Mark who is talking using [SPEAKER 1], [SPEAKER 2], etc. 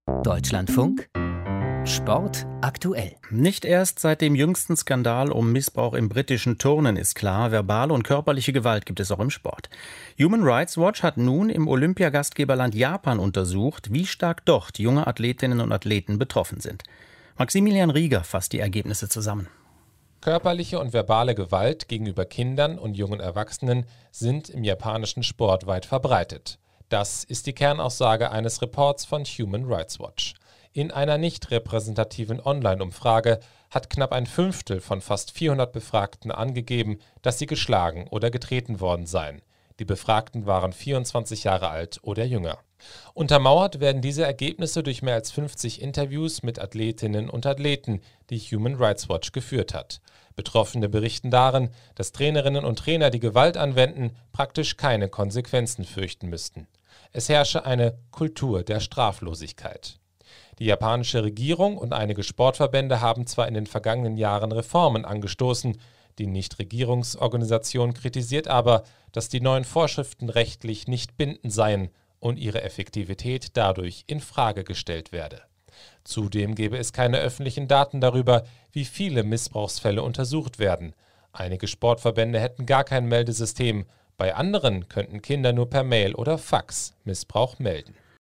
[SPEAKER 1] Deutschlandfunk Sport aktuell.
[SPEAKER 2] Nicht erst seit dem jüngsten Skandal um Missbrauch im britischen Turnen ist klar, verbale und körperliche Gewalt gibt es auch im Sport. Human Rights Watch hat nun im Olympiagastgeberland Japan untersucht, wie stark dort junge Athletinnen und Athleten betroffen sind. Maximilian Rieger fasst die Ergebnisse zusammen.
[SPEAKER 3] Körperliche und verbale Gewalt gegenüber Kindern und jungen Erwachsenen sind im japanischen Sport weit verbreitet. Das ist die Kernaussage eines Reports von Human Rights Watch. In einer nicht repräsentativen Online-Umfrage hat knapp ein Fünftel von fast 400 Befragten angegeben, dass sie geschlagen oder getreten worden seien. Die Befragten waren 24 Jahre alt oder jünger. Untermauert werden diese Ergebnisse durch mehr als 50 Interviews mit Athletinnen und Athleten, die Human Rights Watch geführt hat. Betroffene berichten darin, dass Trainerinnen und Trainer, die Gewalt anwenden, praktisch keine Konsequenzen fürchten müssten. Es herrsche eine Kultur der Straflosigkeit. Die japanische Regierung und einige Sportverbände haben zwar in den vergangenen Jahren Reformen angestoßen, die Nichtregierungsorganisation kritisiert aber, dass die neuen Vorschriften rechtlich nicht bindend seien und ihre Effektivität dadurch in Frage gestellt werde. Zudem gebe es keine öffentlichen Daten darüber, wie viele Missbrauchsfälle untersucht werden. Einige Sportverbände hätten gar kein Meldesystem, bei anderen könnten Kinder nur per Mail oder Fax Missbrauch melden.